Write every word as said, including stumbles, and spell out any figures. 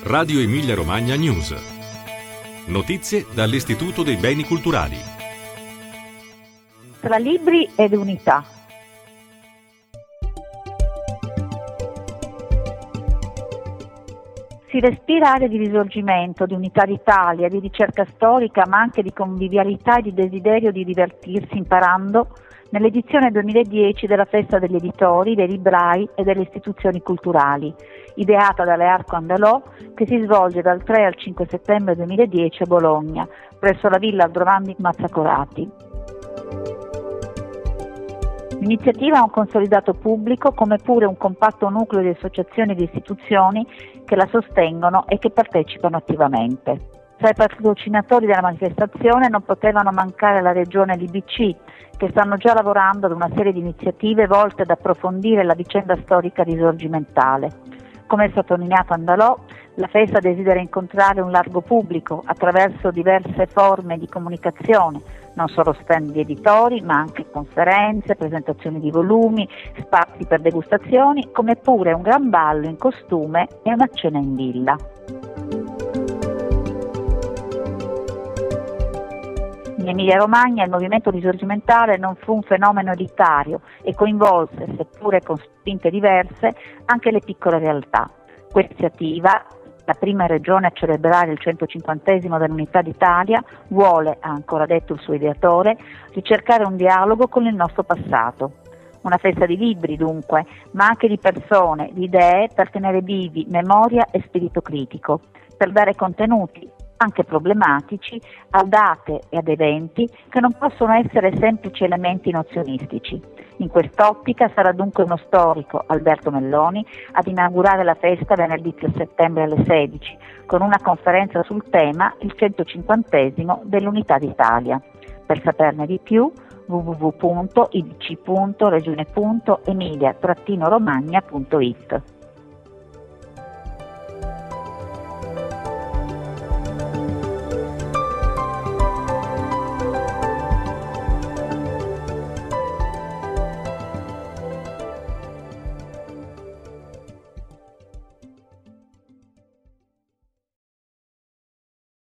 Radio Emilia Romagna News. Notizie dall'Istituto dei Beni Culturali. Tra libri ed unità. Si respira aria di risorgimento, di unità d'Italia, di ricerca storica, ma anche di convivialità e di desiderio di divertirsi imparando nell'edizione duemiladieci della Festa degli Editori, dei Librai e delle Istituzioni Culturali, ideata dalle Arco Andalò, che si svolge dal tre al cinque settembre duemiladieci a Bologna, presso la Villa Aldrovandi Mazzacorati. L'iniziativa ha un consolidato pubblico, come pure un compatto nucleo di associazioni e di istituzioni che la sostengono e che partecipano attivamente. Tra i patrocinatori della manifestazione non potevano mancare la Regione L B C, che stanno già lavorando ad una serie di iniziative volte ad approfondire la vicenda storica risorgimentale. Come sottolineato Andalò, la festa desidera incontrare un largo pubblico attraverso diverse forme di comunicazione, non solo stand di editori, ma anche conferenze, presentazioni di volumi, spazi per degustazioni, come pure un gran ballo in costume e una cena in villa. In Emilia Romagna il movimento risorgimentale non fu un fenomeno elitario e coinvolse, seppure con spinte diverse, anche le piccole realtà. Questa iniziativa, la prima regione a celebrare il centocinquantesimo dell'Unità d'Italia, vuole, ha ancora detto il suo ideatore, ricercare un dialogo con il nostro passato. Una festa di libri dunque, ma anche di persone, di idee per tenere vivi memoria e spirito critico, per dare contenuti, anche problematici, a date e ad eventi che non possono essere semplici elementi nozionistici. In quest'ottica sarà dunque uno storico, Alberto Melloni, ad inaugurare la festa venerdì tre settembre alle sedici, con una conferenza sul tema il centocinquantesimo dell'Unità d'Italia. Per saperne di più, w w w punto i d c punto regione punto emilia romagna punto i t.